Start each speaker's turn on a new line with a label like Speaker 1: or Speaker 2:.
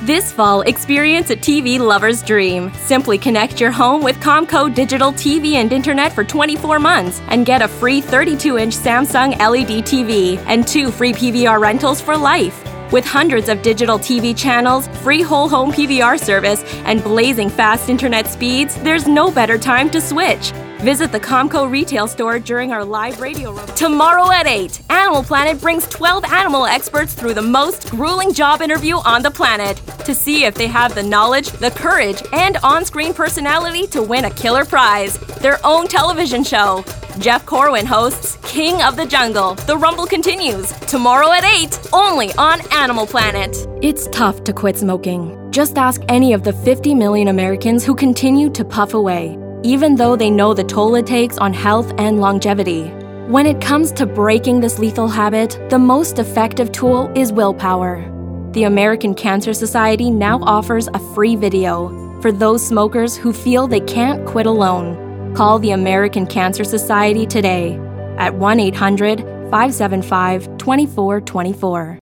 Speaker 1: This fall, experience a TV lover's dream. Simply connect your home with Comco Digital TV and Internet for 24 months and get a free 32-inch Samsung LED TV and 2 free PVR rentals for life. With hundreds of digital TV channels, free whole home PVR service, and blazing fast internet speeds, there's no better time to switch. Visit the Comco retail store during our live radio report. Tomorrow at 8, Animal Planet brings 12 animal experts through the most grueling job interview on the planet to see if they have the knowledge, the courage, and on-screen personality to win a killer prize, their own television show. Jeff Corwin hosts King of the Jungle. The Rumble continues tomorrow at 8, only on Animal Planet. It's tough to quit smoking. Just ask any of the 50 million Americans who continue to puff away, even though they know the toll it takes on health and longevity. When it comes to breaking this lethal habit, the most effective tool is willpower. The American Cancer Society now offers a free video for those smokers who feel they can't quit alone. Call the American Cancer Society today at 1-800-575-2424.